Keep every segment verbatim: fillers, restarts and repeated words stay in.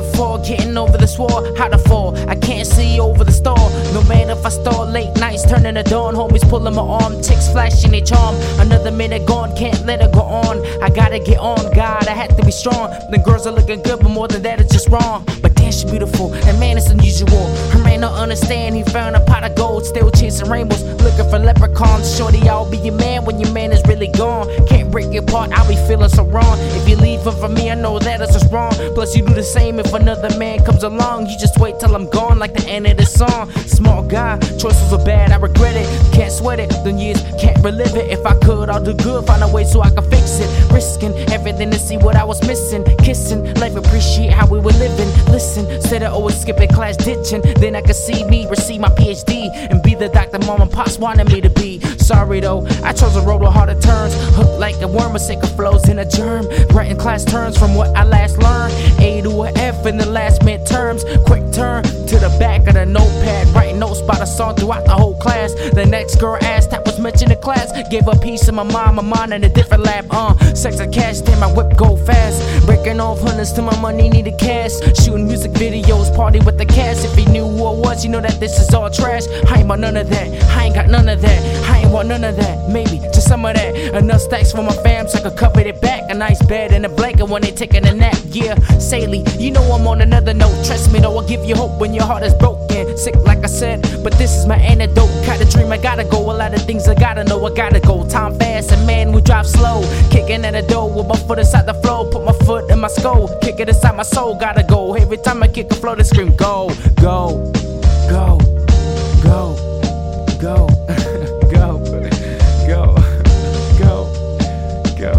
fall, getting over this war. How to fall, I can't see over the storm. No matter if I stall, late nights turning to dawn. Homies pulling my arm, chicks flashing their charm. Another minute gone, can't let it go on. I gotta get on, God, I had to be strong. The girls are looking good, but more than that, it's just wrong. But damn, she beautiful, and man, it's unusual. Her man don't understand, he found a pot of gold, still chasing rainbows, looking for leprechauns. Shorty, I'll be your man when your man is really gone. Can't break your part, I'll be feeling so wrong. If you leave him for me, I know that it's just wrong. Plus you do the same if another man comes along. You just wait till I'm gone, like the end of the song. Small guy, choices were bad, I regret it. Can't sweat it, the years can't relive it. If I could, I'll do good, find a way so I can fix it. Risking everything to see what I was missing. Kissing, life appreciate how we were living. Listen, instead of always skipping class ditching, then I could see me receive my P H D and be the doctor mom and pops wanted me to be. Sorry though, I chose a road with harder turns. Hooked like a worm, a sick of flows in a germ. Writing class turns from what I last learned. A to a F in the last midterms. Quick turn to the back of the notepad, writing notes by the song throughout the whole class. The next girl asked that was mentioned in class. Gave a piece of my mind, my mind in a different lab. Uh, sex and cash, then my whip go fast. Breaking off hundreds till my money needed cash. Shooting music videos, party with the cast. If you knew who I was, you know that this is all trash. I ain't want none of that, I ain't got none of that. I ain't want none of that, maybe just some of that. Enough stacks for my fam so I could cover it back. A nice bed and a blanket when they taking a nap. Yeah, Saley, you know I'm on another note. Trust me though, I'll give you hope when your heart is broken. Sick like I said, but this is my antidote. Got a dream, I gotta go. A lot of things I gotta know, I gotta go. Time fast and man, we drive slow. Kicking at the door with my foot inside the flow. Put my foot in my skull, kick it inside my soul. Gotta go, every time I kick a flow, they scream go, go, go, go, go, go, go, go, go.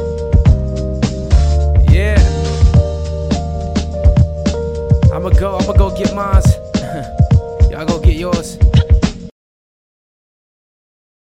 Yeah, I'ma go, I'ma go get mine. Y'all go get yours.